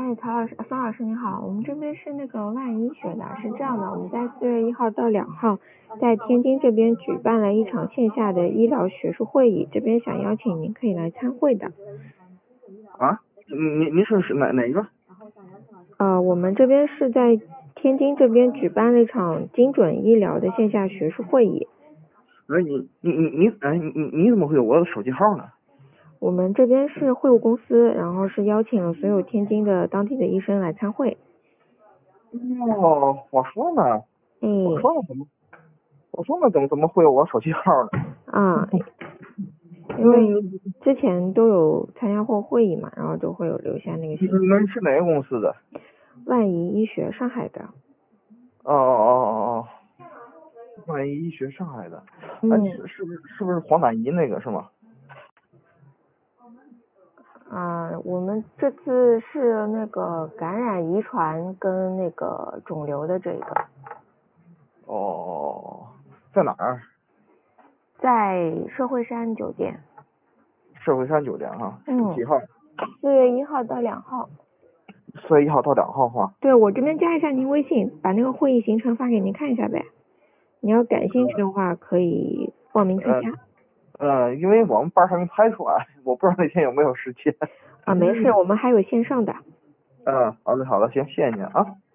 哎，孙老师你好，我们这边是那个万医学的，是这样的，我们在4月1号到2号在天津这边举办了一场线下的医疗学术会议，这边想邀请您可以来参会的。 啊，您是哪个？ 我们这边是在天津这边举办了一场精准医疗的线下学术会议。 你怎么会有我的手机号呢？ 我们这边是会务公司，然后是邀请了所有天津的当地的医生来参会。 哦，我说呢，怎么会有我手机号呢？ 因为之前都有参加过会议嘛，然后就会有留下那个信息。 你们是哪个公司的？ 万怡医学，上海的。 哦，万一医学上海的，是不是黄疸仪那个是吗？ 我们这次是那个感染遗传跟那个肿瘤的这个。 哦，在哪儿？ 在社会山酒店。 社会山酒店哈。几号 4月1号到2号。 4月1号到2号哈。 对，我这边加一下您微信，把那个会议行程发给您看一下呗。你要感兴趣的话，可以报名参加。 因为我们班还没排出来，我不知道那天有没有时间。 没事，我们还有线上的。 好的，行，谢谢您啊。